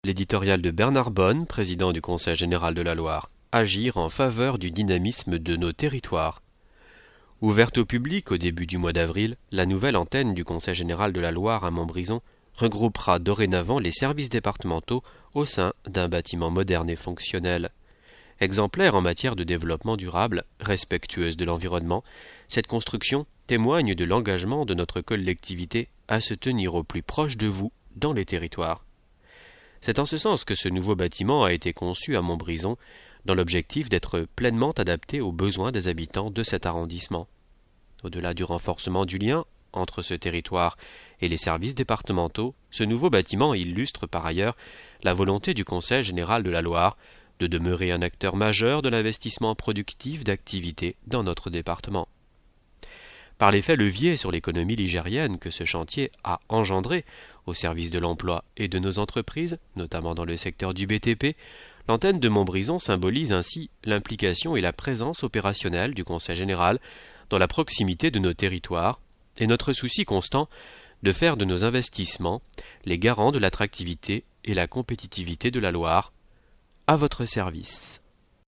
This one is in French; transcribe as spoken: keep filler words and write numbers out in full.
L'éditorial de Bernard Bonne, président du Conseil général de la Loire. Agir en faveur du dynamisme de nos territoires. Ouverte au public au début du mois d'avril, la nouvelle antenne du Conseil général de la Loire à Montbrison regroupera dorénavant les services départementaux au sein d'un bâtiment moderne et fonctionnel. Exemplaire en matière de développement durable, respectueuse de l'environnement, cette construction témoigne de l'engagement de notre collectivité à se tenir au plus proche de vous dans les territoires. C'est en ce sens que ce nouveau bâtiment a été conçu à Montbrison, dans l'objectif d'être pleinement adapté aux besoins des habitants de cet arrondissement. Au-delà du renforcement du lien entre ce territoire et les services départementaux, ce nouveau bâtiment illustre par ailleurs la volonté du Conseil général de la Loire de demeurer un acteur majeur de l'investissement productif d'activités dans notre département. Par l'effet levier sur l'économie ligérienne que ce chantier a engendré au service de l'emploi et de nos entreprises, notamment dans le secteur du B T P, l'antenne de Montbrison symbolise ainsi l'implication et la présence opérationnelle du Conseil général dans la proximité de nos territoires et notre souci constant de faire de nos investissements les garants de l'attractivité et la compétitivité de la Loire, à votre service.